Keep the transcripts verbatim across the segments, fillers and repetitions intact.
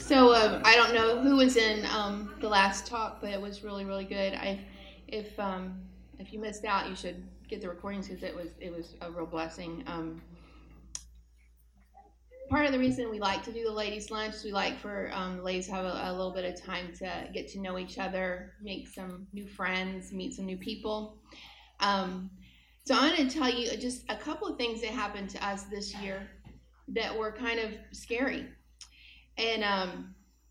So um, I don't know who was in um, the last talk, but it was really, really good. I, if um, if you missed out, you should get the recordings because it was it was a real blessing. Um, part of the reason we like to do the ladies' lunch, we like for um, the ladies to have a, a little bit of time to get to know each other, make some new friends, meet some new people. Um, so I'm going to tell you just a couple of things that happened to us this year that were kind of scary. And um,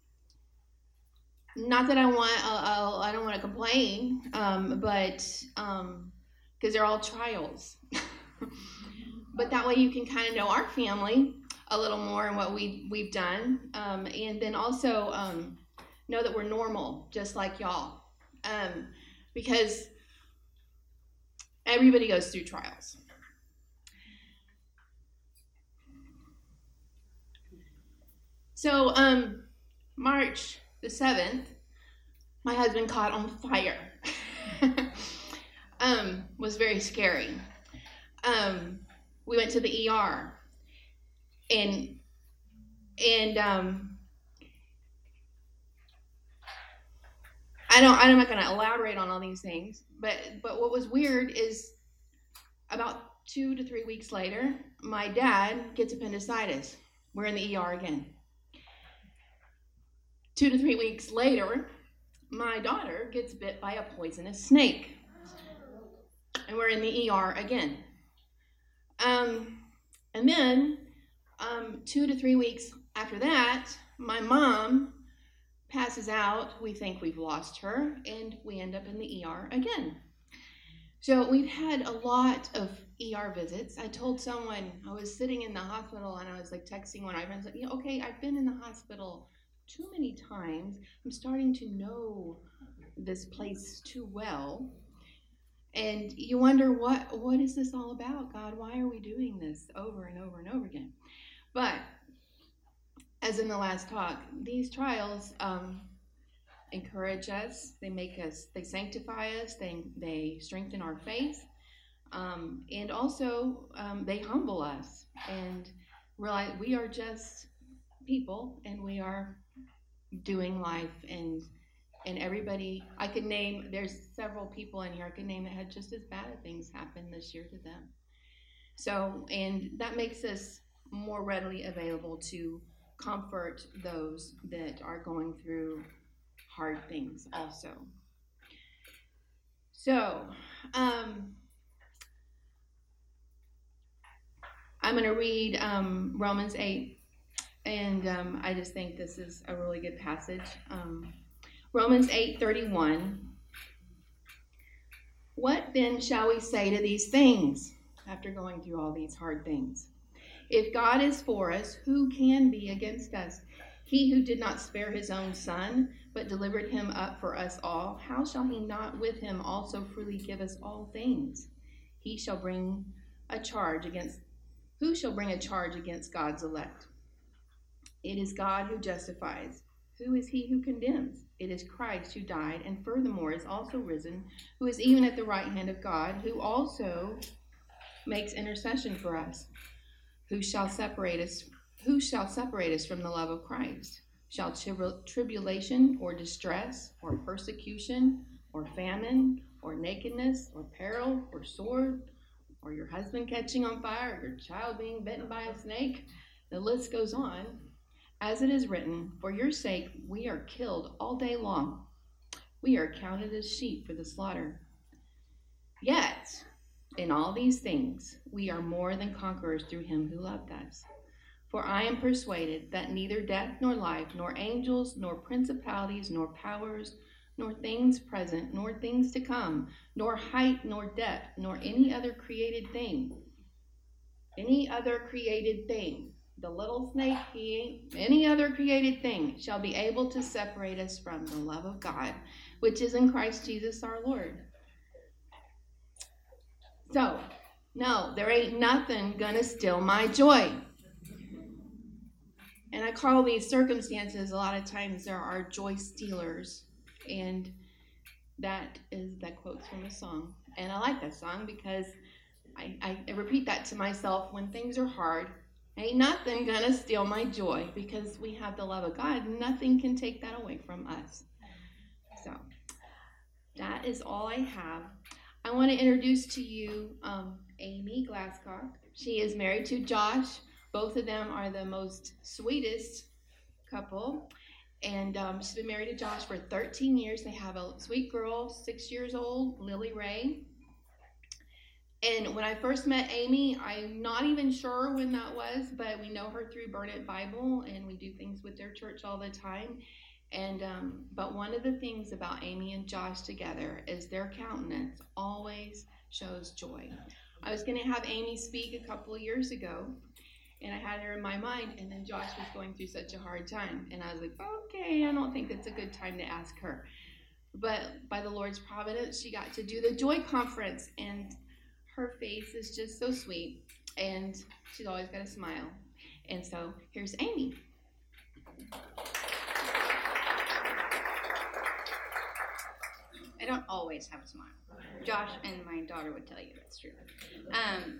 not that I want, uh, I don't want to complain, um, but because um, they're all trials. But that way you can kind of know our family a little more and what we, we've done. Um, and then also um, know that we're normal, just like y'all. Um, because everybody goes through trials. So um, March the seventh, my husband caught on fire. um, was very scary. Um, we went to the E R. And and um, I don't I'm not going to elaborate on all these things, but but what was weird is about two to three weeks later, my dad gets appendicitis. We're in the E R again. Two to three weeks later, my daughter gets bit by a poisonous snake, and we're in the E R again. Um, and then. Um, two to three weeks after that, my mom passes out. We think we've lost her, and we end up in the E R again. So we've had a lot of E R visits. I told someone, I was sitting in the hospital, and I was like texting one of my friends, like, yeah, okay, I've been in the hospital too many times. I'm starting to know this place too well. And you wonder, what what is this all about, God? Why are we doing this over and over and over again? But as in the last talk, these trials um, encourage us. They make us, they sanctify us. They they strengthen our faith, um, and also um, they humble us and realize we are just people, and we are doing life. And and everybody, I could name. There's several people in here I could name that had just as bad things happen this year to them. So, and that makes us more readily available to comfort those that are going through hard things also. So, um, I'm going to read um, Romans eight, and um, I just think this is a really good passage. Um, Romans eight thirty-one. What then shall we say to these things after going through all these hard things? If God is for us, who can be against us? He who did not spare his own son, but delivered him up for us all, how shall he not with him also freely give us all things? He shall bring a charge against, who shall bring a charge against God's elect? It is God who justifies. Who is he who condemns? It is Christ who died, and furthermore is also risen, who is even at the right hand of God, who also makes intercession for us. Who shall separate us? Who shall separate us from the love of Christ? Shall trib- tribulation or distress or persecution or famine or nakedness or peril or sword or your husband catching on fire or your child being bitten by a snake? The list goes on. As it is written, for your sake we are killed all day long. We are counted as sheep for the slaughter. Yet, in all these things, we are more than conquerors through him who loved us. For I am persuaded that neither death nor life, nor angels, nor principalities, nor powers, nor things present, nor things to come, nor height, nor depth, nor any other created thing, any other created thing, the little snake, he ain't, any other created thing shall be able to separate us from the love of God, which is in Christ Jesus our Lord. So, no, there ain't nothing gonna steal my joy. And I call these circumstances, a lot of times there are joy stealers. And that is, that quote's from a song. And I like that song because I, I, I repeat that to myself when things are hard. Ain't nothing gonna steal my joy, because we have the love of God. Nothing can take that away from us. So that is all I have. I want to introduce to you um, Amy Glasscock. She is married to Josh. Both of them are the most sweetest couple. And um, she's been married to Josh for thirteen years. They have a sweet girl, six years old, Lily Ray. And when I first met Amy, I'm not even sure when that was, but we know her through Burn It Bible, and we do things with their church all the time. And um, but one of the things about Amy and Josh together is their countenance always shows joy. I was going to have Amy speak a couple of years ago, and I had her in my mind, and then Josh was going through such a hard time, and I was like, okay, I don't think it's a good time to ask her. But by the Lord's providence, she got to do the Joy Conference, and her face is just so sweet, and she's always got a smile. And so here's Amy. I don't always have a smile. Josh and my daughter would tell you that's true. Um,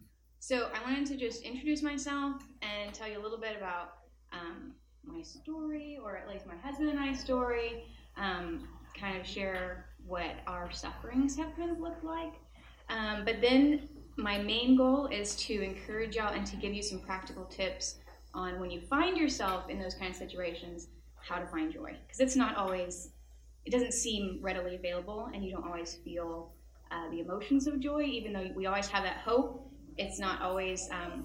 so I wanted to just introduce myself and tell you a little bit about um, my story, or at least my husband and I's story, um, kind of share what our sufferings have kind of looked like. Um, but then my main goal is to encourage y'all and to give you some practical tips on when you find yourself in those kind of situations, how to find joy. Because it's not always, it doesn't seem readily available, and you don't always feel uh, the emotions of joy, even though we always have that hope. It's not always um,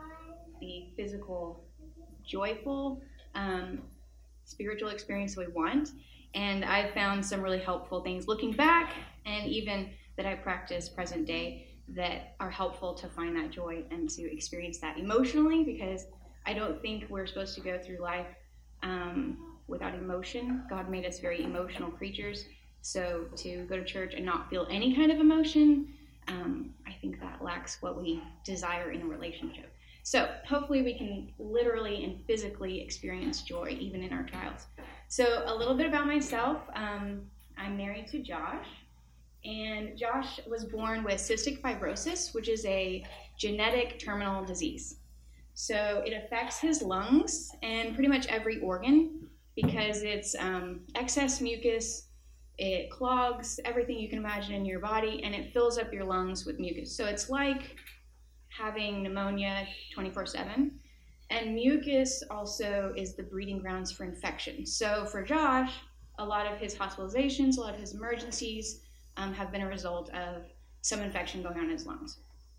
the physical, joyful, um, spiritual experience we want. And I've found some really helpful things looking back, and even that I practice present day, that are helpful to find that joy and to experience that emotionally, because I don't think we're supposed to go through life um, without emotion. God made us very emotional creatures, so to go to church and not feel any kind of emotion, um, I think that lacks what we desire in a relationship. So hopefully we can literally and physically experience joy even in our trials. So a little bit about myself. Um, I'm married to Josh. And Josh was born with cystic fibrosis, which is a genetic terminal disease. So it affects his lungs and pretty much every organ, because it's um, excess mucus. It clogs everything you can imagine in your body, and it fills up your lungs with mucus. So it's like having pneumonia twenty-four seven. And mucus also is the breeding grounds for infection. So for Josh, a lot of his hospitalizations, a lot of his emergencies, Um, have been a result of some infection going on in his lungs.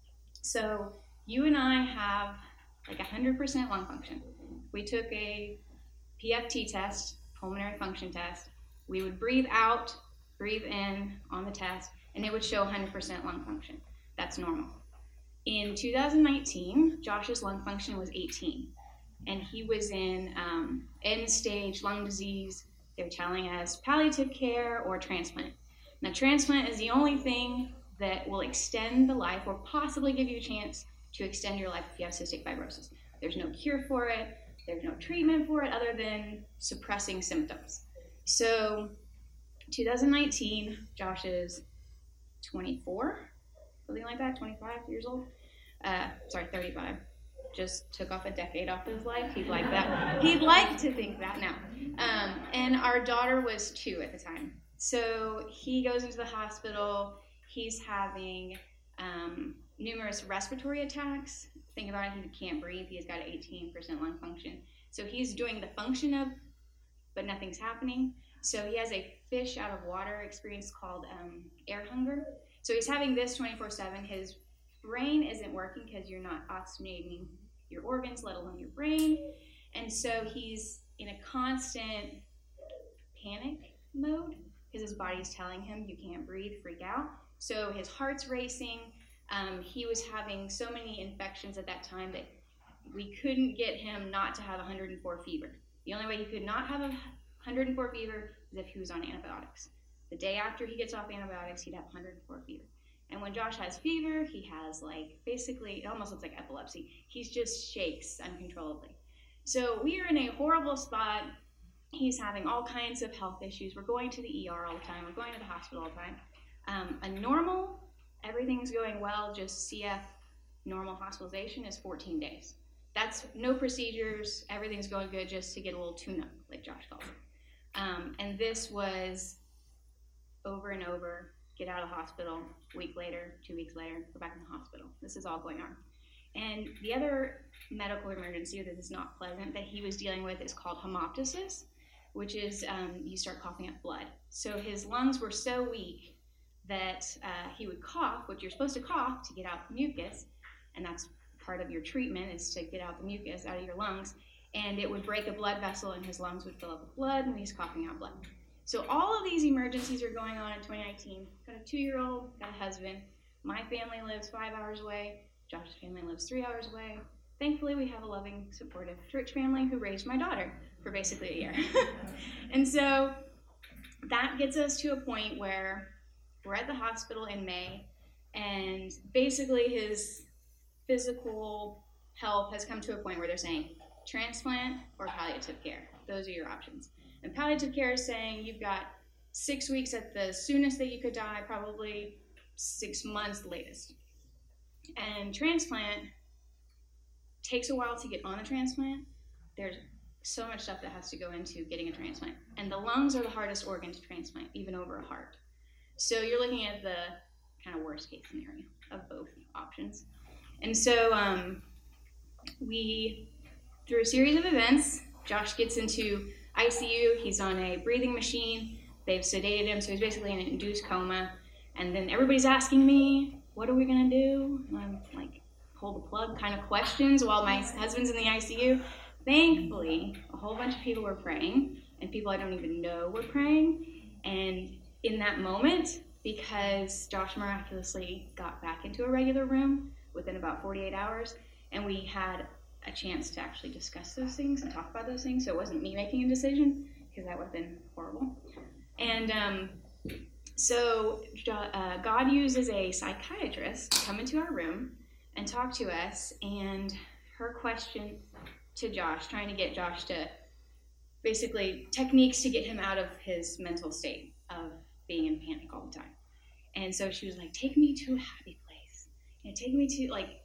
So you and I have like one hundred percent lung function. We took a P F T test, pulmonary function test. We would breathe out, breathe in on the test, and it would show one hundred percent lung function. That's normal. In two thousand nineteen, Josh's lung function was eighteen, and he was in um, end-stage lung disease. They were telling us palliative care or transplant. Now, transplant is the only thing that will extend the life, or possibly give you a chance to extend your life if you have cystic fibrosis. There's no cure for it. There's no treatment for it other than suppressing symptoms. So, two thousand nineteen, Josh is twenty-four, something like that, twenty-five years old. Uh, sorry, thirty-five. Just took off a decade off his life. He'd like that. He'd like to think that now. Um, and our daughter was two at the time. So he goes into the hospital. He's having um, numerous respiratory attacks. Think about it, he can't breathe. He's got eighteen percent lung function. So he's doing the function of, but nothing's happening. So he has a fish out of water experience called um, air hunger. So he's having this twenty-four seven. His brain isn't working because you're not oxygenating your organs, let alone your brain. And so he's in a constant panic mode, because his body's telling him you can't breathe, freak out. So his heart's racing. Um, he was having so many infections at that time that we couldn't get him not to have one hundred four fever. The only way he could not have a one hundred four fever is if he was on antibiotics. The day after he gets off antibiotics, he'd have one hundred four fever. And when Josh has fever, he has like, basically, it almost looks like epilepsy. He just shakes uncontrollably. So we are in a horrible spot. He's having all kinds of health issues. We're going to the E R all the time. We're going to the hospital all the time. Um, a normal, everything's going well, just C F normal hospitalization is fourteen days. that's no procedures, everything's going good, just to get a little tune-up, like Josh calls it. Um, and this was over and over, get out of the hospital, a week later, two weeks later, go back in the hospital. This is all going on. And the other medical emergency that is not pleasant that he was dealing with is called hemoptysis, which is um, you start coughing up blood. So his lungs were so weak that uh, he would cough, which you're supposed to cough to get out the mucus, and that's part of your treatment is to get out the mucus out of your lungs, and it would break a blood vessel and his lungs would fill up with blood and he's coughing out blood. So all of these emergencies are going on in twenty nineteen. Got a two-year-old, got a husband. My family lives five hours away. Josh's family lives three hours away. Thankfully, we have a loving, supportive church family who raised my daughter for basically a year. And so that gets us to a point where we're at the hospital in May, and basically his physical health has come to a point where they're saying transplant or palliative care. Those are your options. And palliative care is saying you've got six weeks at the soonest that you could die, probably six months latest. And transplant takes a while to get on a transplant. There's so much stuff that has to go into getting a transplant. And the lungs are the hardest organ to transplant, even over a heart. So you're looking at the kind of worst case scenario of both options. And so um, we, through a series of events, Josh gets into I C U. He's on a breathing machine. They've sedated him, so he's basically in an induced coma. And then everybody's asking me, what are we going to do? And I'm like, pull the plug kind of questions while my husband's in the I C U. Thankfully, a whole bunch of people were praying, and people I don't even know were praying. And in that moment, because Josh miraculously got back into a regular room within about forty-eight hours, and we had a chance to actually discuss those things and talk about those things, so it wasn't me making a decision, because that would have been horrible. And um, so uh, God uses a psychiatrist to come into our room and talk to us, and her question to Josh, trying to get Josh to basically techniques to get him out of his mental state of being in panic all the time. And so she was like, take me to a happy place. You know, take me to, like,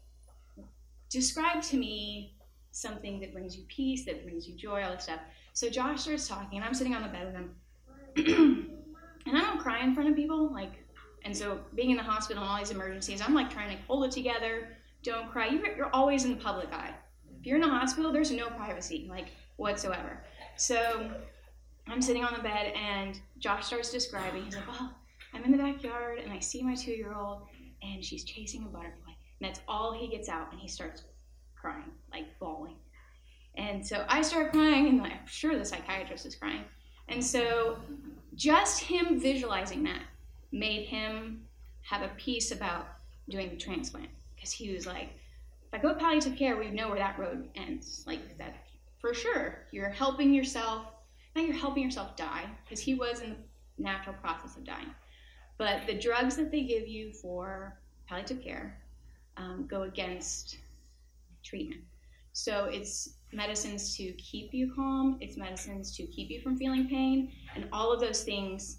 describe to me something that brings you peace, that brings you joy, all this stuff. So Josh starts talking, and I'm sitting on the bed with him. And I don't cry in front of people, like, and so being in the hospital and all these emergencies, I'm like trying to hold it together, don't cry. You're, you're always in the public eye. If you're in a hospital, there's no privacy, like, whatsoever. So I'm sitting on the bed, and Josh starts describing. He's like, well, I'm in the backyard, and I see my two-year-old, and she's chasing a butterfly. And that's all he gets out, and he starts crying, like bawling. And so I start crying, and I'm sure the psychiatrist is crying. And so just him visualizing that made him have a peace about doing the transplant. Because he was like, if I go palliative care, we know where that road ends. Like, that for sure. You're helping yourself. Now you're helping yourself die, because he was in the natural process of dying. But the drugs that they give you for palliative care um, go against treatment. So it's medicines to keep you calm, it's medicines to keep you from feeling pain, and all of those things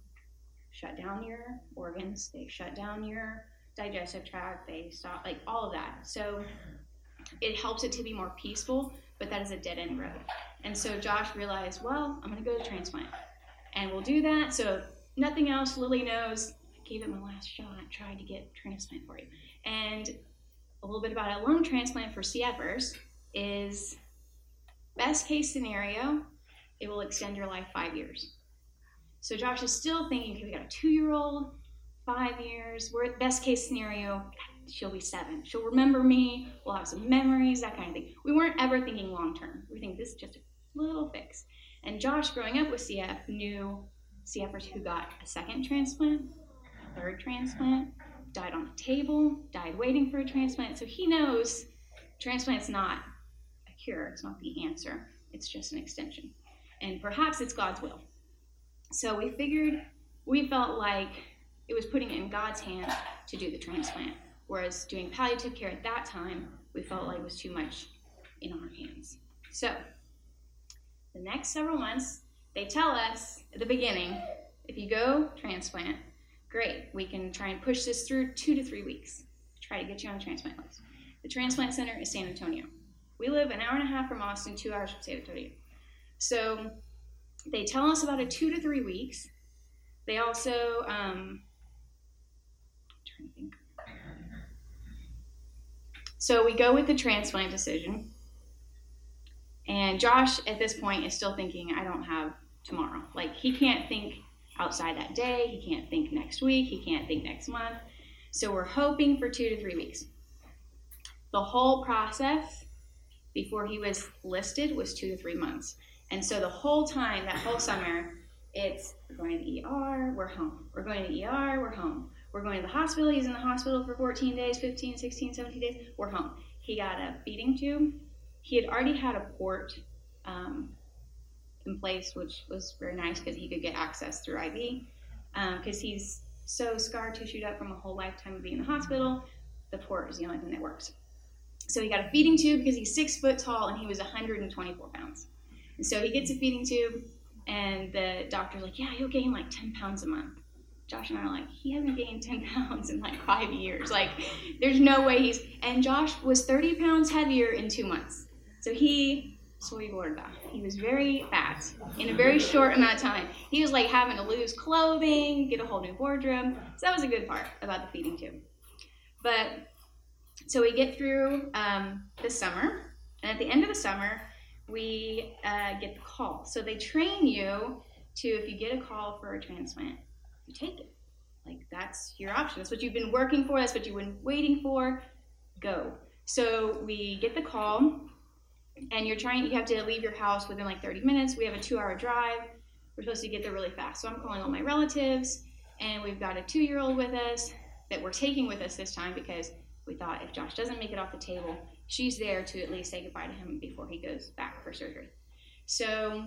shut down your organs, they shut down your digestive tract, they stop, like, all of that. So it helps it to be more peaceful, but that is a dead-end road. And so Josh realized, well, I'm going to go to transplant, and we'll do that. So nothing else, Lily knows, I gave it my last shot, tried to get transplant for you. And a little bit about a lung transplant for C Fers is best case scenario, it will extend your life five years. So Josh is still thinking, okay, we got a two-year-old, five years, we're at best case scenario, she'll be seven. She'll remember me, we'll have some memories, that kind of thing. We weren't ever thinking long-term. We think this is just a little fix. And Josh, growing up with C F, knew C Fers who got a second transplant, a third transplant, died on the table, died waiting for a transplant. So he knows transplant's not a cure, it's not the answer, it's just an extension. And perhaps it's God's will. So we figured, we felt like it was putting it in God's hand to do the transplant, whereas doing palliative care at that time, we felt like it was too much in our hands. So the next several months, they tell us at the beginning, if you go transplant, great, we can try and push this through two to three weeks, try to get you on the transplant list. The transplant center is San Antonio, We live an hour and a half from Austin, two hours from San Antonio. So they tell us about a two to three weeks. They also, um, I'm trying to think. So we go with the transplant decision. And Josh, at this point, is still thinking, I don't have tomorrow. Like, he can't think outside that day. He can't think next week. He can't think next month. So we're hoping for two to three weeks. The whole process before he was listed was two to three months. And so the whole time, that whole summer, it's we're going to the E R, we're home. We're going to the E R, we're home. We're going to the hospital. He's in the hospital for fourteen days, fifteen, sixteen, seventeen days. We're home. He got a feeding tube. He had already had a port um, in place, which was very nice because he could get access through I V. Because um, he's so scar tissued up from a whole lifetime of being in the hospital, the port is the only thing that works. So he got a feeding tube because he's six foot tall and he was one hundred twenty-four pounds. And so he gets a feeding tube, and the doctor's like, yeah, he'll gain like ten pounds a month. Josh and I are like, he hasn't gained ten pounds in like five years. Like, there's no way he's, and Josh was thirty pounds heavier in two months. So he, soy gorda, he was very fat in a very short amount of time. He was like having to lose clothing, get a whole new wardrobe. So that was a good part about the feeding tube. But, so we get through um, the summer, and at the end of the summer, we uh, get the call. So they train you to, if you get a call for a transplant, you take it. Like, that's your option. That's what you've been working for. That's what you've been waiting for. Go. So we get the call, and you're trying, you have to leave your house within like thirty minutes. We have a two hour drive. We're supposed to get there really fast. So I'm calling all my relatives, and we've got a two-year-old with us that we're taking with us this time because we thought if Josh doesn't make it off the table, she's there to at least say goodbye to him before he goes back for surgery. So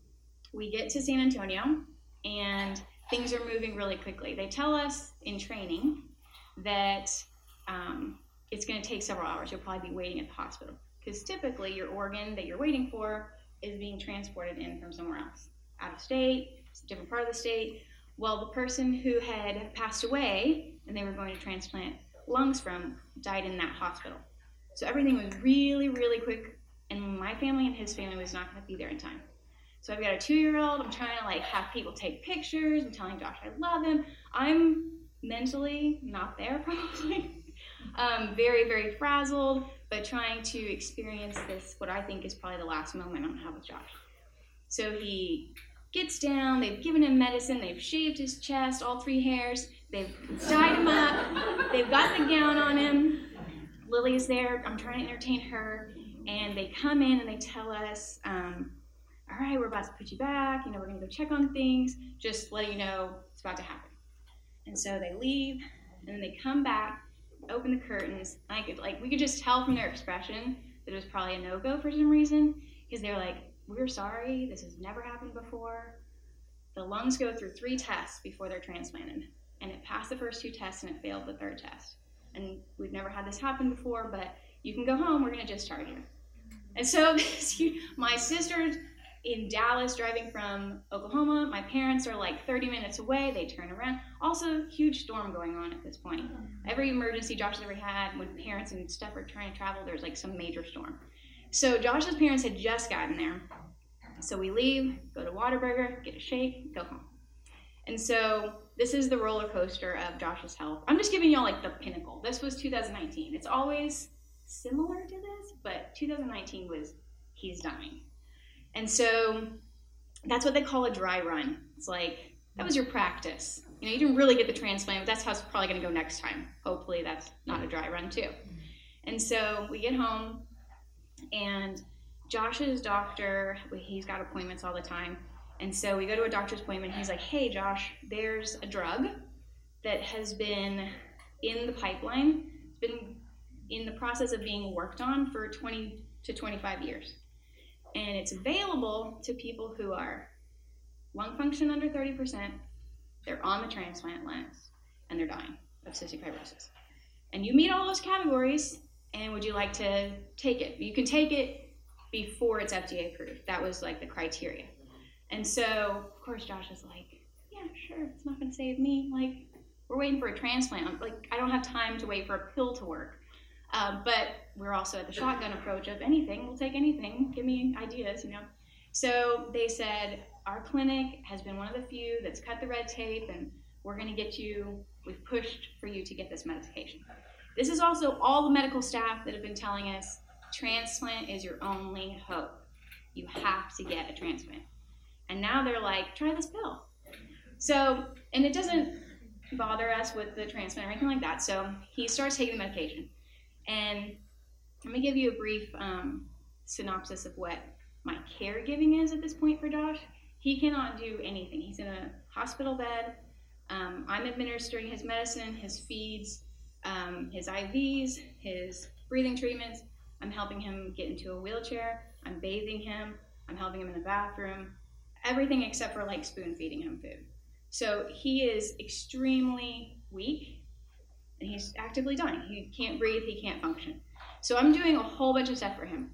we get to San Antonio, and things are moving really quickly. They tell us in training that um, it's going to take several hours. You'll probably be waiting at the hospital because typically your organ that you're waiting for is being transported in from somewhere else, out of state, it's a different part of the state. Well, the person who had passed away and they were going to transplant lungs from died in that hospital. So everything was really, really quick, and my family and his family was not going to be there in time. So I've got a two-year-old. I'm trying to like have people take pictures. I'm telling Josh I love him. I'm mentally not there probably. um, very, very frazzled, but trying to experience this, what I think is probably the last moment I'm going to have with Josh. So he gets down. They've given him medicine. They've shaved his chest, all three hairs. They've dyed him up. They've got the gown on him. Lily's there. I'm trying to entertain her. And they come in and they tell us, um, all right, we're about to put you back. You know, we're going to go check on things. Just let you know it's about to happen. And so they leave, and then they come back, open the curtains. And I could, like, we could just tell from their expression that it was probably a no-go for some reason, because they're like, we're sorry. This has never happened before. The lungs go through three tests before they're transplanted. And it passed the first two tests, and it failed the third test. And we've never had this happen before, but you can go home. We're going to discharge you. And so my sister's in Dallas driving from Oklahoma. My parents are like thirty minutes away. They turn around. Also, huge storm going on at this point. Every emergency Josh has ever had when parents and stuff are trying to travel, there's like some major storm. So Josh's parents had just gotten there. So we leave, go to Whataburger, get a shake, go home. And so this is the roller coaster of Josh's health. I'm just giving y'all like the pinnacle. This was two thousand nineteen. It's always similar to this, but two thousand nineteen was he's dying. And so that's what they call a dry run. It's like, that was your practice. You know, you didn't really get the transplant, but that's how it's probably going to go next time. Hopefully that's not a dry run too. And so we get home, and Josh's doctor, he's got appointments all the time. And so we go to a doctor's appointment. He's like, hey, Josh, there's a drug that has been in the pipeline. It's been in the process of being worked on for twenty to twenty-five years. And it's available to people who are lung function under thirty percent, they're on the transplant list, and they're dying of cystic fibrosis. And you meet all those categories, and would you like to take it? You can take it before it's F D A approved. That was like the criteria. And so, of course, Josh is like, yeah, sure, it's not going to save me. Like, we're waiting for a transplant. I'm like, I don't have time to wait for a pill to work. Um, but we're also at the shotgun approach of anything. We'll take anything. Give me ideas, you know. So they said, our clinic has been one of the few that's cut the red tape, and we're going to get you, we've pushed for you to get this medication. This is also all the medical staff that have been telling us transplant is your only hope. You have to get a transplant. And now they're like, try this pill. So, and it doesn't bother us with the transplant or anything like that. So he starts taking the medication. And let me give you a brief um, synopsis of what my caregiving is at this point for Josh. He cannot do anything. He's in a hospital bed. Um, I'm administering his medicine, his feeds, um, his I Vs, his breathing treatments. I'm helping him get into a wheelchair. I'm bathing him. I'm helping him in the bathroom. Everything except for like spoon feeding him food. So he is extremely weak, and he's actively dying. He can't breathe. He can't function. So I'm doing a whole bunch of stuff for him.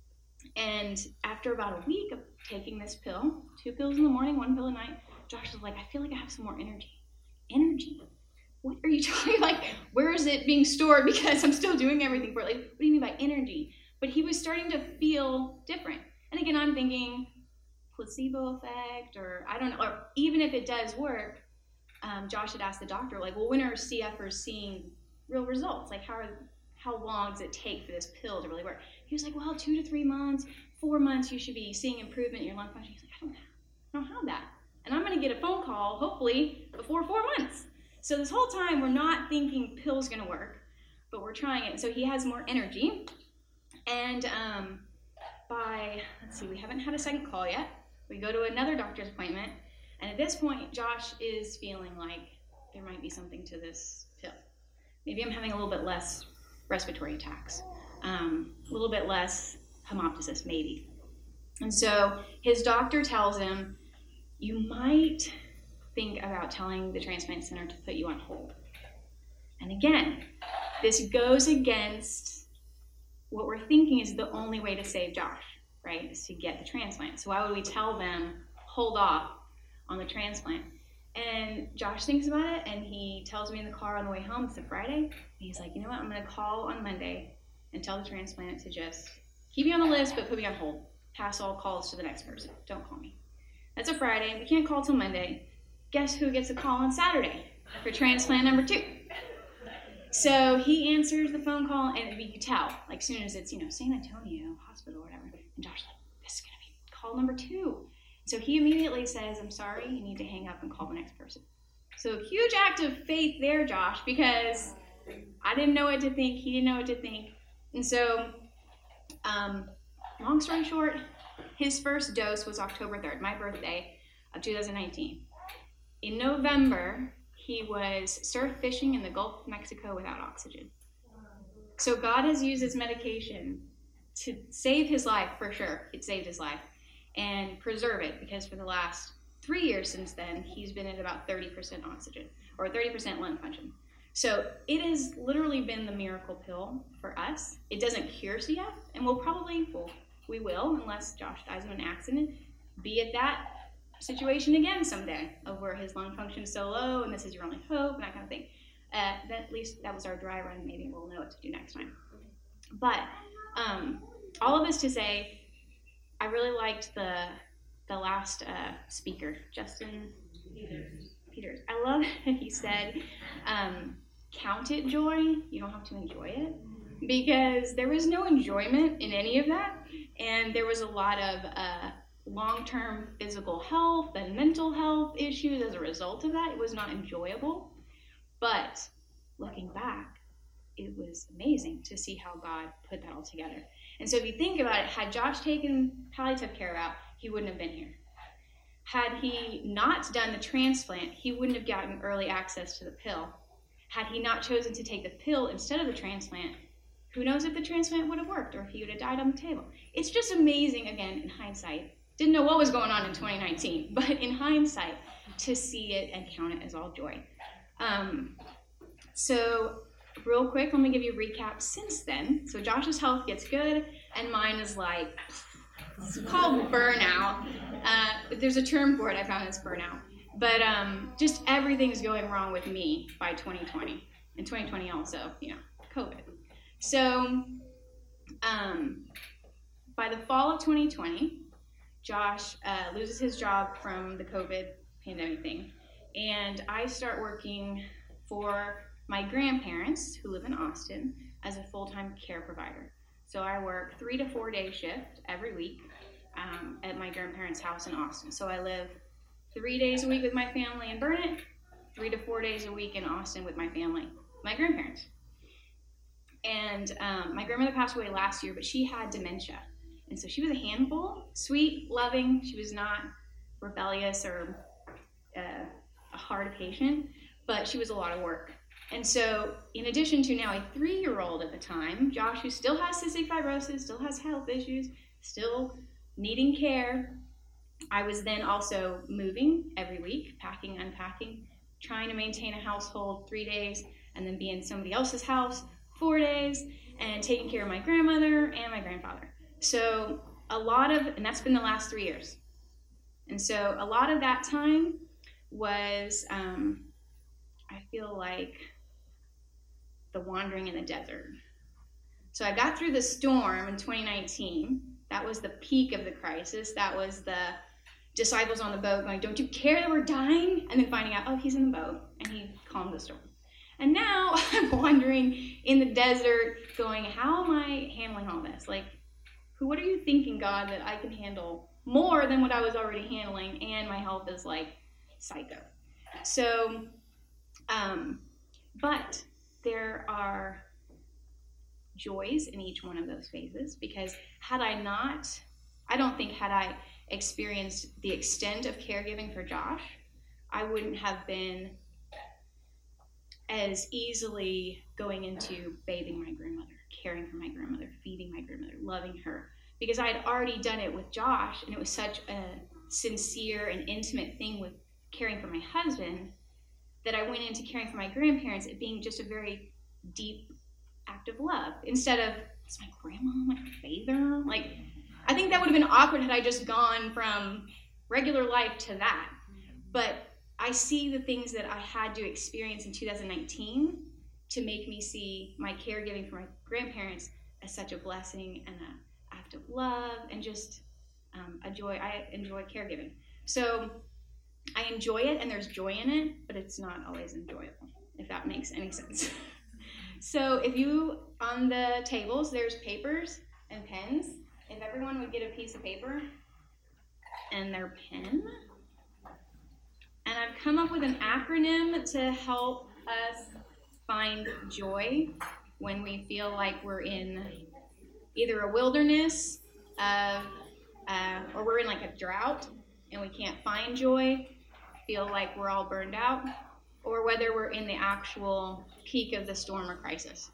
And after about a week of taking this pill, two pills in the morning, one pill at night, Josh was like, I feel like I have some more energy. Energy? What are you talking? Like, where is it being stored? Because I'm still doing everything for it. Like, what do you mean by energy? But he was starting to feel different. And again, I'm thinking placebo effect, or I don't know, or even if it does work, um, Josh had asked the doctor, like, well, when are C Fers seeing real results? Like, how are, how long does it take for this pill to really work? He was like, well, two to three months, four months, you should be seeing improvement in your lung function. He's like, I don't have, I don't have that. And I'm going to get a phone call, hopefully, before four months. So this whole time, we're not thinking pill's going to work, but we're trying it. So he has more energy. And um, by, let's see, we haven't had a second call yet. We go to another doctor's appointment. And at this point, Josh is feeling like there might be something to this pill. Maybe I'm having a little bit less respiratory attacks, um, a little bit less hemoptysis, maybe. And so his doctor tells him, you might think about telling the transplant center to put you on hold. And again, this goes against what we're thinking is the only way to save Josh, right, is to get the transplant. So why would we tell them, hold off on the transplant? And Josh thinks about it, and he tells me in the car on the way home, it's a Friday, and he's like, you know what, I'm going to call on Monday and tell the transplant to just keep me on the list, but put me on hold. Pass all calls to the next person. Don't call me. That's a Friday. We can't call till Monday. Guess who gets a call on Saturday for transplant number two? So he answers the phone call, and you can tell, like, as soon as it's, you know, San Antonio Hospital or whatever, and Josh's like, this is going to be call number two. So he immediately says, I'm sorry, you need to hang up and call the next person. So huge act of faith there, Josh, because I didn't know what to think. He didn't know what to think. And so, um, long story short, his first dose was October third, my birthday of two thousand nineteen. In November, he was surf fishing in the Gulf of Mexico without oxygen. So God has used his medication to save his life, for sure. It saved his life. And preserve it, because for the last three years since then, he's been at about thirty percent oxygen, or thirty percent lung function. So it has literally been the miracle pill for us. It doesn't cure C F, and we'll probably, well, we will, unless Josh dies in an accident, be at that situation again someday, of where his lung function is so low, and this is your only hope, and that kind of thing. Uh, that, at least that was our dry run. Maybe we'll know what to do next time. But um, all of this to say, I really liked the the last uh, speaker, Justin Peters. Peters. I love that he said, um, count it joy. You don't have to enjoy it. Because there was no enjoyment in any of that. And there was a lot of uh, long-term physical health and mental health issues as a result of that. It was not enjoyable. But looking back, it was amazing to see how God put that all together. And so if you think about it, had Josh taken palliative care out, he wouldn't have been here. Had he not done the transplant, he wouldn't have gotten early access to the pill. Had he not chosen to take the pill instead of the transplant, who knows if the transplant would have worked, or if he would have died on the table. It's just amazing, again, in hindsight. Didn't know what was going on in twenty nineteen, but in hindsight, to see it and count it as all joy. Um, so... Real quick, let me give you a recap since then. So Josh's health gets good, and mine is like, it's called burnout. Uh, there's a term for it, I found it's burnout. But um, just everything's going wrong with me by twenty twenty. And twenty twenty also, you know, COVID. So, um, by the fall of twenty twenty, Josh uh, loses his job from the COVID pandemic thing, and I start working for my grandparents who live in Austin as a full-time care provider. So I work three to four day shift every week um, at my grandparents' house in Austin. So I live three days a week with my family in Burnet, three to four days a week in Austin with my family, my grandparents. And um, my grandmother passed away last year, but she had dementia. And so she was a handful, sweet, loving. She was not rebellious or uh, a hard patient, but she was a lot of work. And so in addition to now a three-year-old at the time, Josh, who still has cystic fibrosis, still has health issues, still needing care, I was then also moving every week, packing, unpacking, trying to maintain a household three days, and then be in somebody else's house four days, and taking care of my grandmother and my grandfather. So a lot of, and that's been the last three years. And so a lot of that time was, um, I feel like, the wandering in the desert. So I got through the storm in twenty nineteen. That was the peak of the crisis. That was the disciples on the boat going, don't you care that we're dying? And then finding out, oh, he's in the boat, and he calmed the storm. And now I'm wandering in the desert going, how am I handling all this? Like, who? What are you thinking, God, that I can handle more than what I was already handling, and my health is like psycho. So, um, but there are joys in each one of those phases, because had I not, I don't think had I experienced the extent of caregiving for Josh, I wouldn't have been as easily going into bathing my grandmother, caring for my grandmother, feeding my grandmother, loving her, because I had already done it with Josh, and it was such a sincere and intimate thing with caring for my husband that I went into caring for my grandparents, it being just a very deep act of love, instead of, is my grandma my bather? Like, I think that would have been awkward had I just gone from regular life to that. But I see the things that I had to experience in two thousand nineteen to make me see my caregiving for my grandparents as such a blessing and an act of love, and just um, a joy. I enjoy caregiving. So I enjoy it, and there's joy in it, but it's not always enjoyable, if that makes any sense. So if you, on the tables, there's papers and pens. If everyone would get a piece of paper and their pen. And I've come up with an acronym to help us find joy when we feel like we're in either a wilderness of, uh, or we're in like a drought and we can't find joy, feel like we're all burned out, or whether we're in the actual peak of the storm or crisis.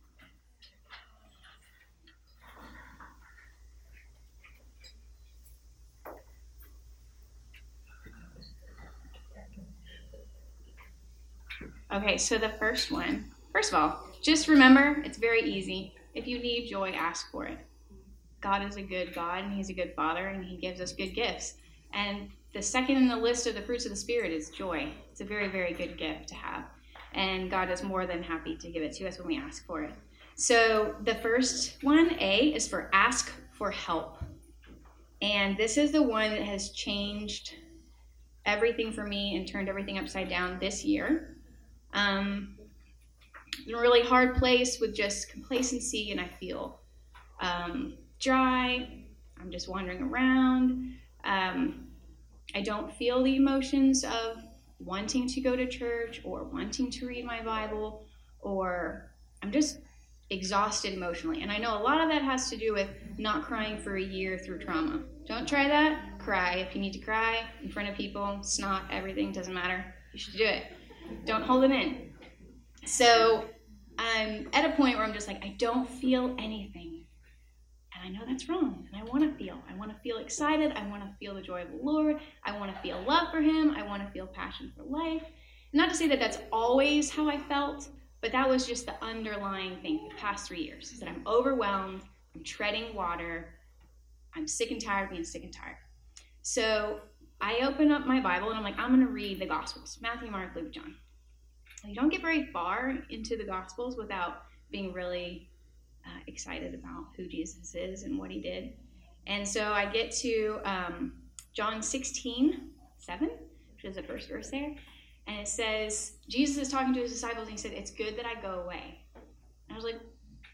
Okay, so the first one, first of all, just remember, it's very easy. If you need joy, ask for it. God is a good God, and he's a good Father, and he gives us good gifts. And the second in the list of the fruits of the Spirit is joy. It's a very, very good gift to have. And God is more than happy to give it to us when we ask for it. So the first one, A, is for ask for help. And this is the one that has changed everything for me and turned everything upside down this year. Um, in a really hard place with just complacency, and I feel um, dry. I'm just wandering around. Um, I don't feel the emotions of wanting to go to church or wanting to read my Bible, or I'm just exhausted emotionally. And I know a lot of that has to do with not crying for a year through trauma. Don't try that. Cry if you need to cry in front of people. Snot, everything, doesn't matter. You should do it. Don't hold it in. So I'm at a point where I'm just like, I don't feel anything. And I know that's wrong. And I want to feel. I want to feel excited. I want to feel the joy of the Lord. I want to feel love for him. I want to feel passion for life. Not to say that that's always how I felt, but that was just the underlying thing for the past three years, is that I'm overwhelmed. I'm treading water. I'm sick and tired of being sick and tired. So I open up my Bible and I'm like, I'm going to read the Gospels, Matthew, Mark, Luke, John. And you don't get very far into the Gospels without being really uh, excited about who Jesus is and what he did. And so I get to um, John sixteen, seven, which is the first verse there. And it says, Jesus is talking to his disciples, and he said, it's good that I go away. And I was like,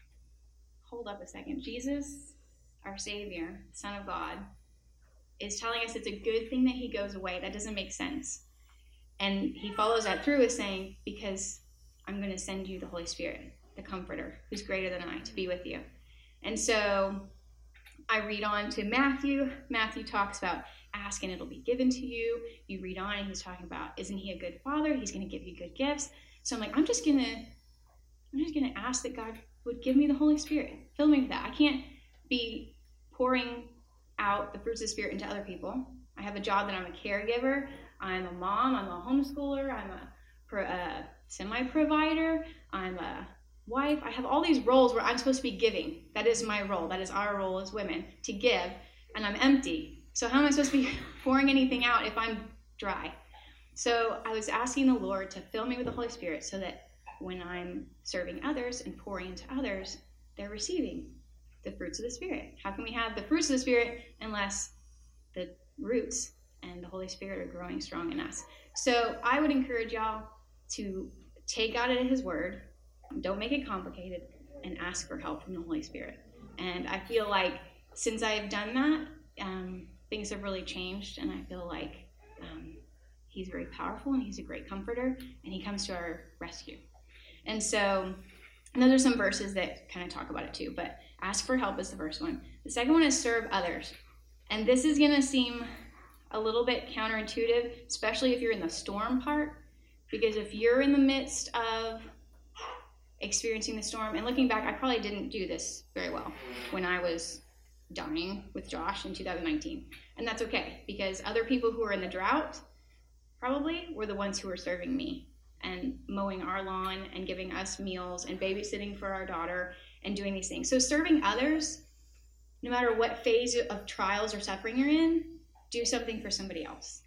hold up a second. Jesus, our Savior, Son of God, is telling us it's a good thing that he goes away. That doesn't make sense. And he follows that through with saying, because I'm going to send you the Holy Spirit, the Comforter, who's greater than I, to be with you. And so I read on to Matthew. Matthew talks about ask and it'll be given to you. You read on and he's talking about, isn't he a good father? He's going to give you good gifts. So I'm like, I'm just going to, I'm just going to ask that God would give me the Holy Spirit. Fill me with that. I can't be pouring out the fruits of the Spirit into other people. I have a job that I'm a caregiver. I'm a mom. I'm a homeschooler. I'm a, pro, a semi-provider. I'm a wife. I have all these roles where I'm supposed to be giving. That is my role. That is our role as women, to give. And I'm empty. So how am I supposed to be pouring anything out if I'm dry? So I was asking the Lord to fill me with the Holy Spirit so that when I'm serving others and pouring into others, they're receiving the fruits of the Spirit. How can we have the fruits of the Spirit unless the roots and the Holy Spirit are growing strong in us? So I would encourage y'all to take God at his word, don't make it complicated, and ask for help from the Holy Spirit. And I feel like since I have done that, um, things have really changed, and I feel like um, he's very powerful, and he's a great comforter, and he comes to our rescue. And so, and those are some verses that kind of talk about it too, but ask for help is the first one. The second one is serve others. And this is going to seem a little bit counterintuitive, especially if you're in the storm part, because if you're in the midst of experiencing the storm, and looking back, I probably didn't do this very well when I was dying with Josh in two thousand nineteen. And that's okay, because other people who were in the drought probably were the ones who were serving me and mowing our lawn and giving us meals and babysitting for our daughter and doing these things. So serving others, no matter what phase of trials or suffering you're in, do something for somebody else.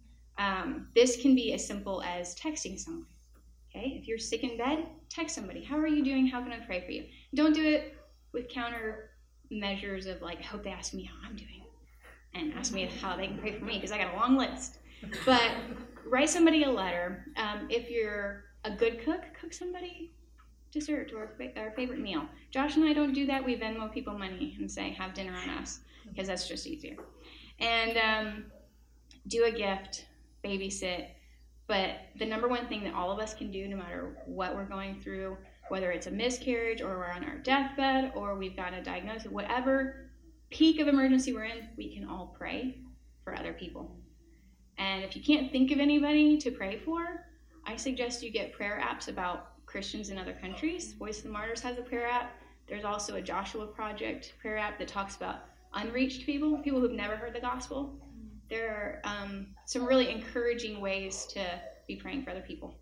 Um, this can be as simple as texting someone. Okay, if you're sick in bed, text somebody. How are you doing? How can I pray for you? Don't do it with counter measures of like, I hope they ask me how I'm doing and ask me how they can pray for me, because I got a long list. But write somebody a letter. Um, if you're a good cook, cook somebody dessert or our favorite meal. Josh and I don't do that. We Venmo people money and say, have dinner on us, because that's just easier. And um, do a gift, babysit. But the number one thing that all of us can do, no matter what we're going through, whether it's a miscarriage or we're on our deathbed or we've got a diagnosis, whatever peak of emergency we're in, we can all pray for other people. And if you can't think of anybody to pray for, I suggest you get prayer apps about Christians in other countries. Voice of the Martyrs has a prayer app. There's also a Joshua Project prayer app that talks about unreached people, people who've never heard the gospel. There are um, some really encouraging ways to be praying for other people.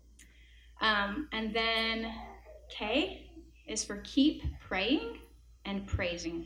Um, and then K is for keep praying and praising.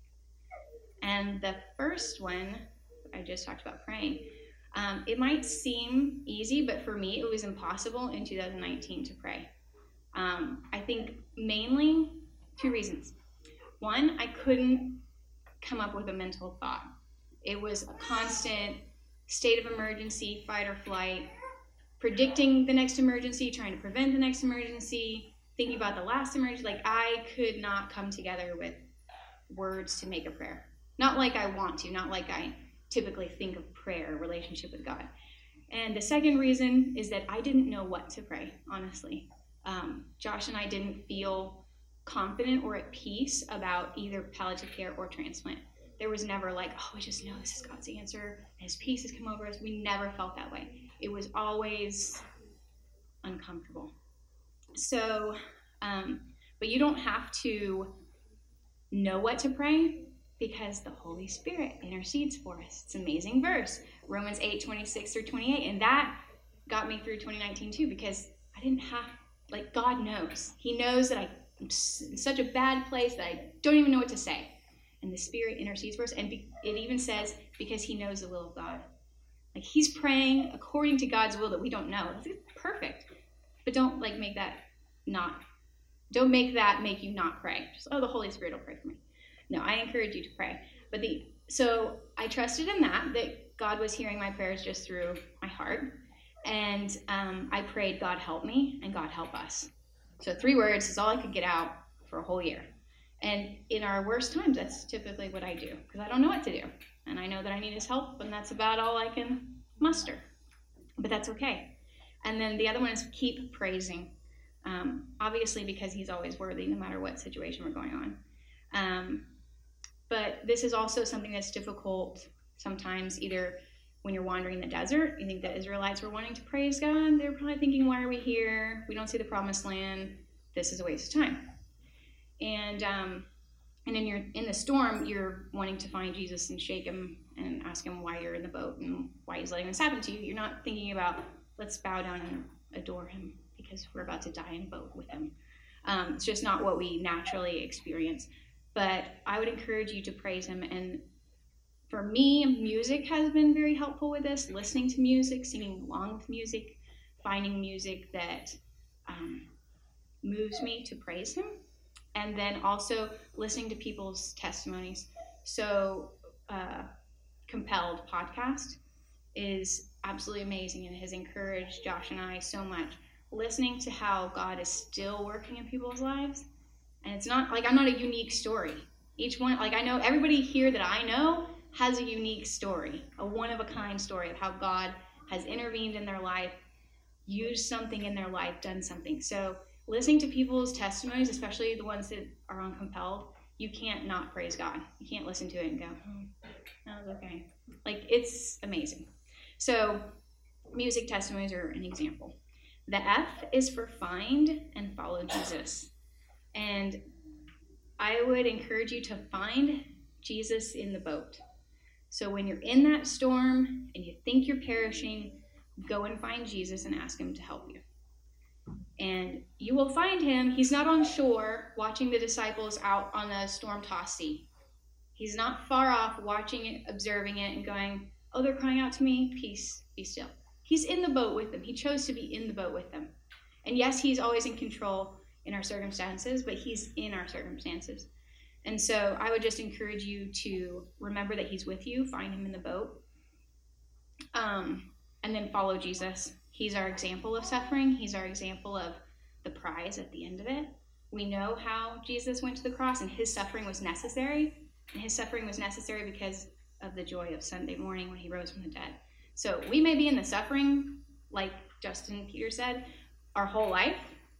And the first one, I just talked about praying. Um, it might seem easy, but for me, it was impossible in two thousand nineteen to pray. Um, I think mainly two reasons. One, I couldn't come up with a mental thought. It was a constant state of emergency, fight or flight, predicting the next emergency, trying to prevent the next emergency, thinking about the last emergency. Like, I could not come together with words to make a prayer. Not like I want to, not like I typically think of prayer, relationship with God. And the second reason is that I didn't know what to pray, honestly. Um, Josh and I didn't feel confident or at peace about either palliative care or transplant. There was never like, oh, we just know this is God's answer, and his peace has come over us. We never felt that way. It was always uncomfortable. So, um, but you don't have to know what to pray, because the Holy Spirit intercedes for us. It's an amazing verse, Romans eight, twenty-six through twenty-eight. And that got me through twenty nineteen too, because I didn't have, like, God knows. He knows that I'm in such a bad place that I don't even know what to say. And the Spirit intercedes for us. And be, it even says, because he knows the will of God. Like, he's praying according to God's will that we don't know. It's perfect. But don't, like, make that not Don't make that make you not pray. Just, oh, the Holy Spirit will pray for me. No, I encourage you to pray. But the so I trusted in that, that God was hearing my prayers just through my heart. And um, I prayed, God help me, and God help us. So three words is all I could get out for a whole year. And in our worst times, that's typically what I do, because I don't know what to do. And I know that I need his help, and that's about all I can muster. But that's okay. And then the other one is keep praising. Um, obviously, because he's always worthy, no matter what situation we're going on. Um, but this is also something that's difficult sometimes, either when you're wandering the desert. You think the Israelites were wanting to praise God. They're probably thinking, why are we here? We don't see the promised land. This is a waste of time. And um, and in your in the storm, you're wanting to find Jesus and shake him and ask him why you're in the boat and why he's letting this happen to you. You're not thinking about, let's bow down and adore him, because we're about to die in a boat with him. Um, it's just not what we naturally experience. But I would encourage you to praise him. And for me, music has been very helpful with this. Listening to music, singing along with music, finding music that um, moves me to praise him. And then also listening to people's testimonies. So uh, Compelled podcast is absolutely amazing and has encouraged Josh and I so much. Listening to how God is still working in people's lives. And it's not like I'm not a unique story. Each one, like I know everybody here that I know has a unique story, a one-of-a-kind story of how God has intervened in their life, used something in their life, done something. So listening to people's testimonies, especially the ones that are on Compelled, you can't not praise God. You can't listen to it and go, oh, that was okay. Like, it's amazing. So music testimonies are an example. The F is for find and follow Jesus. And I would encourage you to find Jesus in the boat. So when you're in that storm and you think you're perishing, go and find Jesus and ask him to help you. And you will find him. He's not on shore watching the disciples out on a storm-tossed sea. He's not far off watching it, observing it, and going, oh, they're crying out to me. Peace, be still. He's in the boat with them. He chose to be in the boat with them. And yes, he's always in control in our circumstances, but he's in our circumstances. And so I would just encourage you to remember that he's with you, find him in the boat, um, and then follow Jesus. He's our example of suffering. He's our example of the prize at the end of it. We know how Jesus went to the cross, and his suffering was necessary. And his suffering was necessary because of the joy of Sunday morning when he rose from the dead. So we may be in the suffering, like Justin Peter said, our whole life,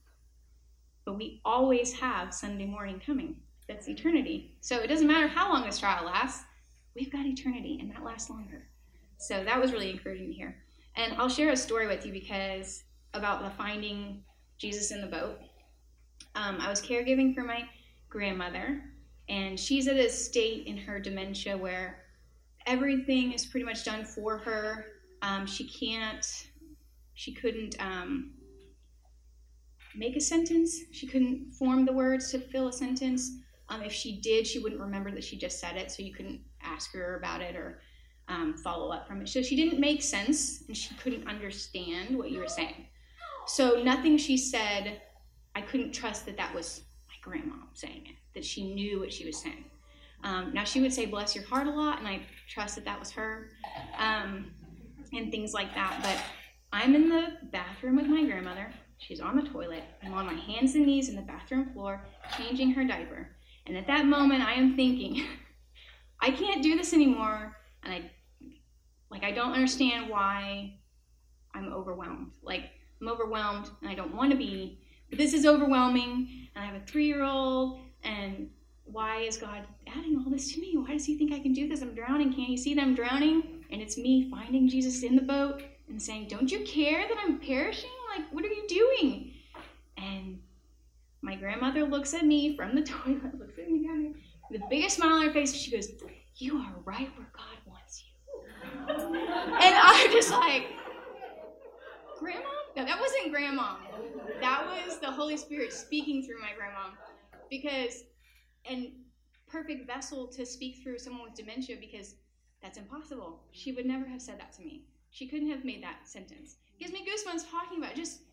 but we always have Sunday morning coming. That's eternity. So it doesn't matter how long this trial lasts, we've got eternity, and that lasts longer. So that was really encouraging to hear. And I'll share a story with you because about the finding Jesus in the boat. Um, I was caregiving for my grandmother, and she's at a state in her dementia where everything is pretty much done for her. Um, she can't, she couldn't um, make a sentence. She couldn't form the words to fill a sentence. Um, if she did, she wouldn't remember that she just said it, so you couldn't ask her about it or um, follow up from it. So she didn't make sense, and she couldn't understand what you were saying. So nothing she said, I couldn't trust that that was my grandma saying it, that she knew what she was saying. Um, now, she would say, bless your heart a lot, and I trust that that was her, um, and things like that. But I'm in the bathroom with my grandmother. She's on the toilet. I'm on my hands and knees in the bathroom floor, changing her diaper. And at that moment, I am thinking, I can't do this anymore, and I, like, I don't understand why I'm overwhelmed. Like, I'm overwhelmed, and I don't want to be, but this is overwhelming, and I have a three-year-old, and why is God adding all this to me? Why does he think I can do this? I'm drowning. Can't you see that I'm drowning? And it's me finding Jesus in the boat and saying, don't you care that I'm perishing? Like, what are you doing? And my grandmother looks at me from the toilet, looks at me down here, with the biggest smile on her face, and she goes, you are right where God wants you. And I'm just like, Grandma? No, that wasn't Grandma. That was the Holy Spirit speaking through my grandma. Because, and perfect vessel to speak through someone with dementia, because that's impossible. She would never have said that to me. She couldn't have made that sentence. It gives me goosebumps talking about it. Just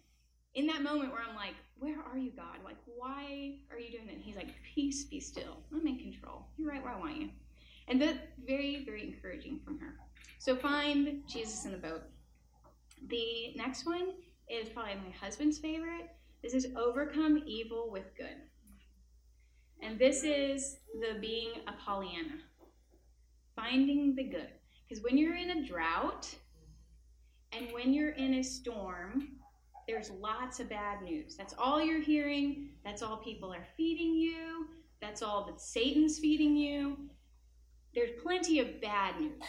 in that moment where I'm like, where are you, God? Like, why are you doing that? And he's like, peace, be still. I'm in control. You're right where I want you. And that's very, very encouraging from her. So find Jesus in the boat. The next one is probably my husband's favorite. This is overcome evil with good. And this is the being a Pollyanna. Finding the good. Because when you're in a drought and when you're in a storm, there's lots of bad news. That's all you're hearing. That's all people are feeding you. That's all that Satan's feeding you. There's plenty of bad news.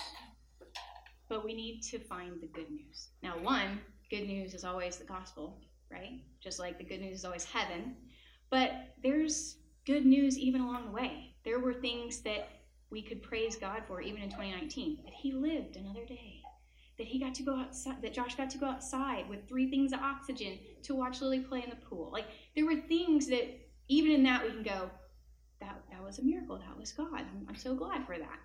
But we need to find the good news. Now, one, good news is always the gospel, right? Just like the good news is always heaven. But there's good news even along the way. There were things that we could praise God for even in twenty nineteen. That he lived another day. That he got to go outside, that Josh got to go outside with three things of oxygen to watch Lily play in the pool. Like, there were things that even in that we can go, that, that was a miracle. That was God. I'm, I'm so glad for that.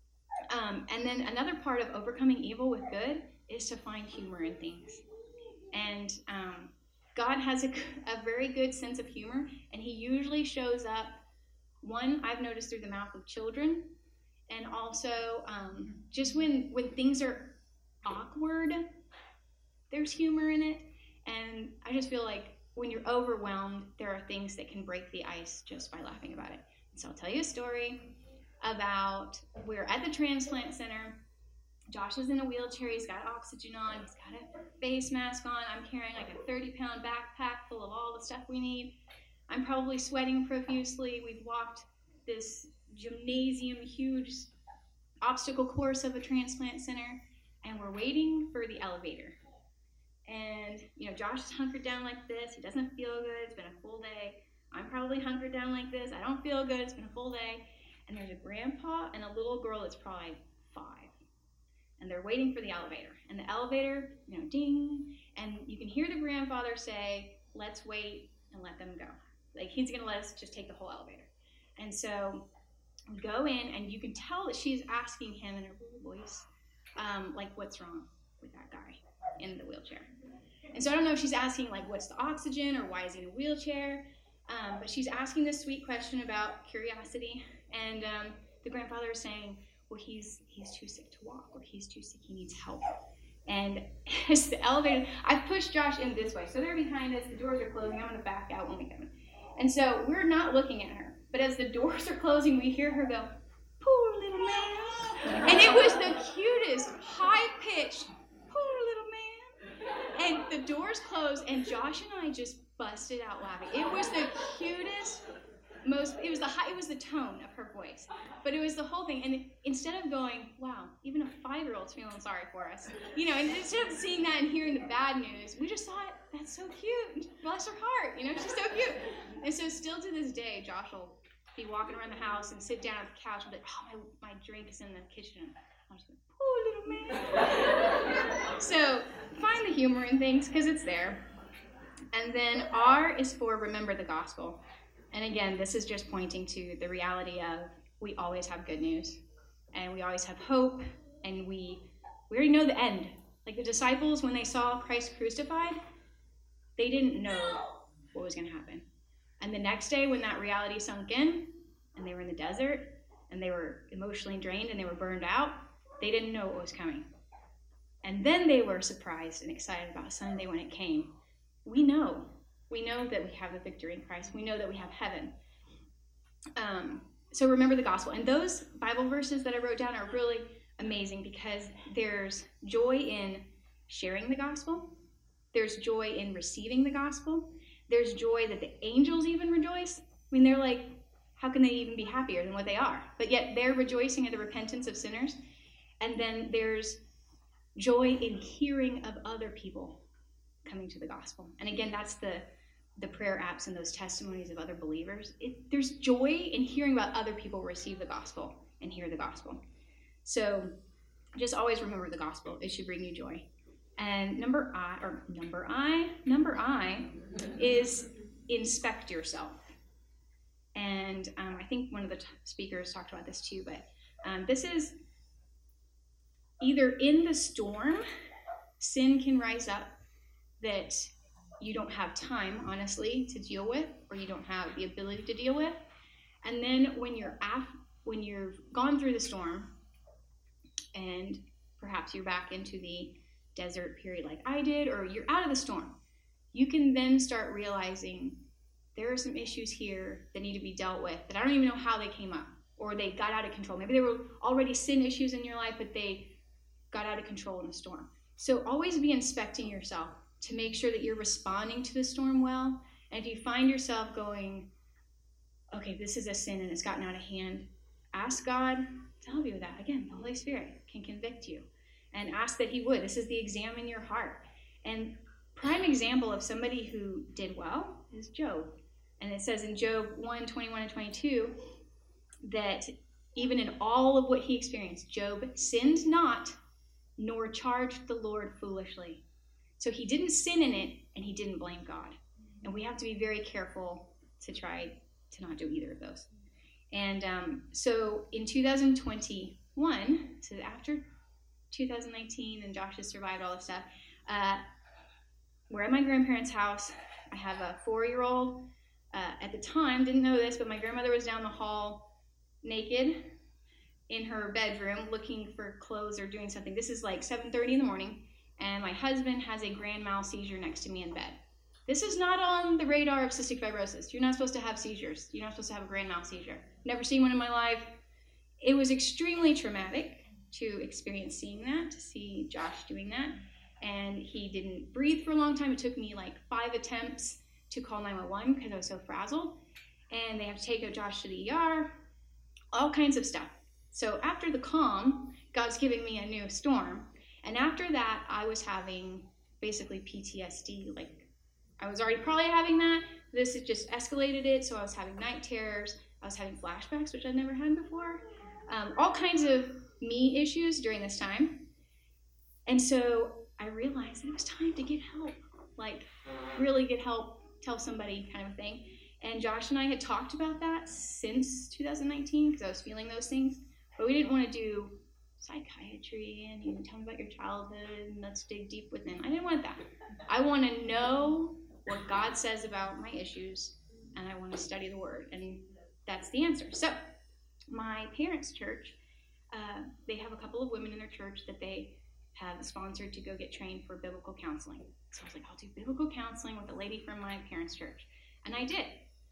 Um, and then another part of overcoming evil with good is to find humor in things. And um, God has a, a very good sense of humor, and he usually shows up, one, I've noticed through the mouth of children, and also um, just when, when things are awkward, there's humor in it. And I just feel like when you're overwhelmed, there are things that can break the ice just by laughing about it. So I'll tell you a story about, we're at the transplant center. Josh is in a wheelchair. He's got oxygen on. He's got a face mask on. I'm carrying like a thirty pound backpack full of all the stuff we need. I'm probably sweating profusely. We've walked this gymnasium, huge obstacle course of a transplant center, and we're waiting for the elevator. And, you know, Josh is hunkered down like this. He doesn't feel good. It's been a full day. I'm probably hunkered down like this. I don't feel good. It's been a full day. And there's a grandpa and a little girl that's probably five. And they're waiting for the elevator. And the elevator, you know, ding. And you can hear the grandfather say, let's wait and let them go. Like, he's going to let us just take the whole elevator. And so we go in, and you can tell that she's asking him in a little voice, um, like, what's wrong with that guy in the wheelchair? And so I don't know if she's asking, like, what's the oxygen or why is he in a wheelchair? Um, but she's asking this sweet question about curiosity. And um, the grandfather is saying, well, he's he's too sick to walk, or he's too sick, he needs help. And as the elevator, I pushed Josh in this way. So they're behind us, the doors are closing, I'm going to back out when we come in. And so we're not looking at her. But as the doors are closing, we hear her go, poor little man. And it was the cutest, high-pitched, poor little man. And the doors closed, and Josh and I just busted out laughing. It was the cutest, most, it was the high, it was the tone of her voice. But it was the whole thing. And instead of going, wow, even a five-year-old's feeling sorry for us, you know, and instead of seeing that and hearing the bad news, we just thought, that's so cute. Bless her heart, you know, she's so cute. And so still to this day, Josh will be walking around the house and sit down at the couch and be like, oh, my, my drink is in the kitchen. I'm just like, poor little man. So find the humor in things, because it's there. And then R is for remember the gospel. And again, this is just pointing to the reality of we always have good news, and we always have hope, and we we already know the end. Like the disciples, when they saw Christ crucified, they didn't know what was going to happen. And the next day, when that reality sunk in, and they were in the desert, and they were emotionally drained, and they were burned out, they didn't know what was coming. And then they were surprised and excited about Sunday when it came. We know. We know that we have the victory in Christ. We know that we have heaven. Um, so remember the gospel. And those Bible verses that I wrote down are really amazing, because there's joy in sharing the gospel. There's joy in receiving the gospel. There's joy that the angels even rejoice. I mean, they're like, how can they even be happier than what they are? But yet they're rejoicing at the repentance of sinners. And then there's joy in hearing of other people coming to the gospel. And again, that's the the prayer apps and those testimonies of other believers. It, there's joy in hearing about other people receive the gospel and hear the gospel. So just always remember the gospel. It should bring you joy. And number I, or number I, number I is inspect yourself. And um, I think one of the t- speakers talked about this too, but um, this is either in the storm, sin can rise up that you don't have time, honestly, to deal with, or you don't have the ability to deal with. And then when you're af- when you've gone through the storm, and perhaps you're back into the desert period like I did, or you're out of the storm, you can then start realizing there are some issues here that need to be dealt with that I don't even know how they came up, or they got out of control. Maybe there were already sin issues in your life, but they got out of control in the storm. So always be inspecting yourself to make sure that you're responding to the storm well. And if you find yourself going, okay, this is a sin and it's gotten out of hand, ask God to help you with that. Again, the Holy Spirit can convict you. And ask that he would. This is the examine your heart. And prime example of somebody who did well is Job. And it says in Job one, twenty-one and twenty-two, that even in all of what he experienced, Job sinned not, nor charged the Lord foolishly. So he didn't sin in it, and he didn't blame God. And we have to be very careful to try to not do either of those. And um, so in two thousand twenty-one, so after two thousand nineteen, and Josh has survived all this stuff, uh, we're at my grandparents' house. I have a four-year-old. Uh, at the time, didn't know this, but my grandmother was down the hall naked in her bedroom looking for clothes or doing something. This is like seven thirty in the morning, and my husband has a grand mal seizure next to me in bed. This is not on the radar of cystic fibrosis. You're not supposed to have seizures. You're not supposed to have a grand mal seizure. Never seen one in my life. It was extremely traumatic to experience seeing that, to see Josh doing that. And he didn't breathe for a long time. It took me like five attempts to call nine one one because I was so frazzled. And they have to take Josh to the E R, all kinds of stuff. So after the calm, God's giving me a new storm. And after that, I was having basically P T S D. Like, I was already probably having that. This has just escalated it. So I was having night terrors. I was having flashbacks, which I'd never had before. Um, all kinds of me issues during this time. And so I realized it was time to get help. Like, really get help, tell somebody kind of thing. And Josh and I had talked about that since two thousand nineteen because I was feeling those things. But we didn't want to do psychiatry and, you know, tell me about your childhood and let's dig deep within. I didn't want that. I want to know what God says about my issues, and I want to study the Word. And that's the answer. So my parents' church, uh, they have a couple of women in their church that they have sponsored to go get trained for biblical counseling. So I was like, I'll do biblical counseling with a lady from my parents' church. And I did.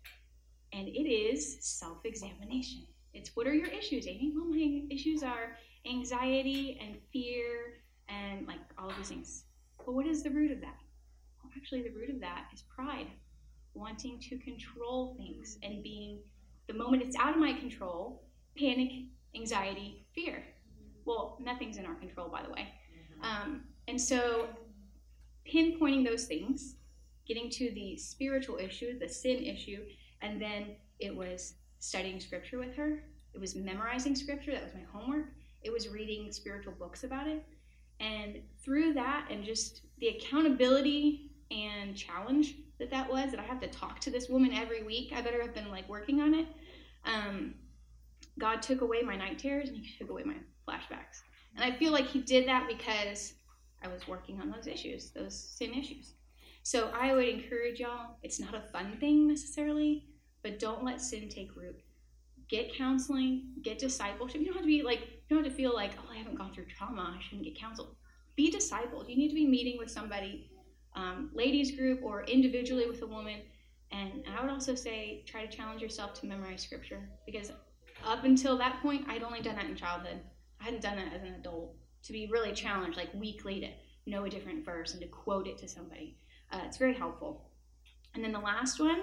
And it is self-examination. It's, what are your issues, Amy? Well, my issues are anxiety and fear and like all of these things. But what is the root of that? Well, actually, the root of that is pride, wanting to control things and being, the moment it's out of my control, panic, anxiety, fear. Well, nothing's in our control, by the way. Um, and so pinpointing those things, getting to the spiritual issue, the sin issue, and then it was studying scripture with her. It was memorizing scripture. That was my homework. It was reading spiritual books about it. And through that and just the accountability and challenge that that was, that I have to talk to this woman every week, I better have been like working on it. Um, God took away my night terrors and he took away my flashbacks. And I feel like he did that because I was working on those issues, those sin issues. So I would encourage y'all, it's not a fun thing necessarily, but don't let sin take root. Get counseling, get discipleship. You don't have to be like, you don't have to feel like, oh, I haven't gone through trauma, I shouldn't get counseled. Be discipled. You need to be meeting with somebody, um, ladies group or individually with a woman. And I would also say, try to challenge yourself to memorize scripture, because up until that point, I'd only done that in childhood. I hadn't done that as an adult. To be really challenged, like weekly, to know a different verse and to quote it to somebody. Uh, it's very helpful. And then the last one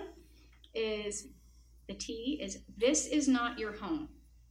is, the T is, this is not your home.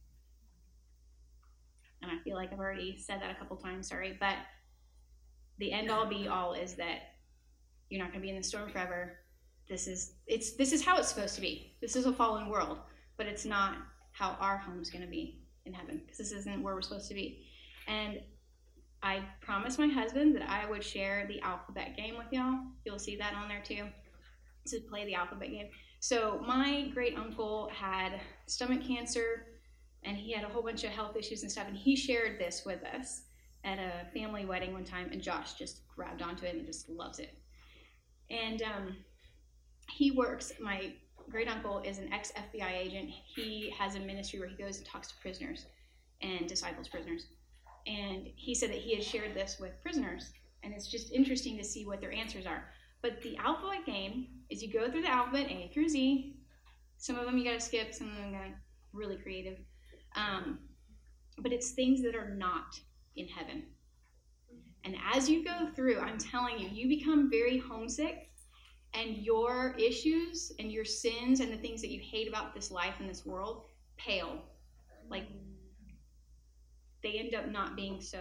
And I feel like I've already said that a couple times, sorry, but the end all be all is that you're not going to be in the storm forever. This is it's this is how it's supposed to be. This is a fallen world, but it's not how our home's going to be in heaven, because this isn't where we're supposed to be. And I promised my husband that I would share the alphabet game with y'all. You'll see that on there too, to play the alphabet game. So my great uncle had stomach cancer, and he had a whole bunch of health issues and stuff, and he shared this with us at a family wedding one time, and Josh just grabbed onto it and just loves it. And um, he works, my great uncle is an ex F B I agent. He has a ministry where he goes and talks to prisoners and disciples prisoners. And he said that he has shared this with prisoners, and it's just interesting to see what their answers are. But the alphabet game is you go through the alphabet A through Z. Some of them you got to skip, some of them got really creative. Um, but it's things that are not in heaven. And as you go through, I'm telling you, you become very homesick, and your issues and your sins and the things that you hate about this life and this world pale. Like, they end up not being so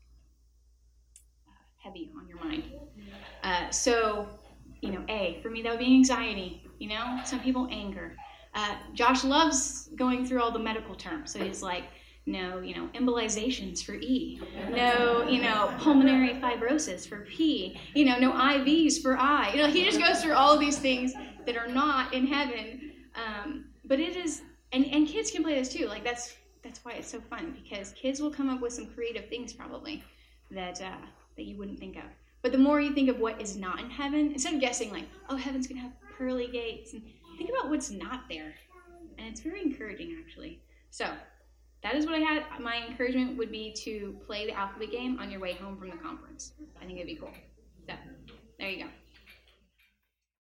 heavy on your mind. Uh, so, you know, A, for me, that would be anxiety. You know, some people anger. Uh, Josh loves going through all the medical terms. So he's like, no, you know, embolizations for E. No, you know, pulmonary fibrosis for P. You know, no I Vs for I. You know, he just goes through all of these things that are not in heaven. Um, but it is, and, and kids can play this too. Like, that's that's why it's so fun, because kids will come up with some creative things probably that uh, that you wouldn't think of. But the more you think of what is not in heaven, instead of guessing like, oh, heaven's going to have pearly gates, and think about what's not there. And it's very encouraging, actually. So that is what I had. My encouragement would be to play the alphabet game on your way home from the conference. I think it'd be cool. So there you go.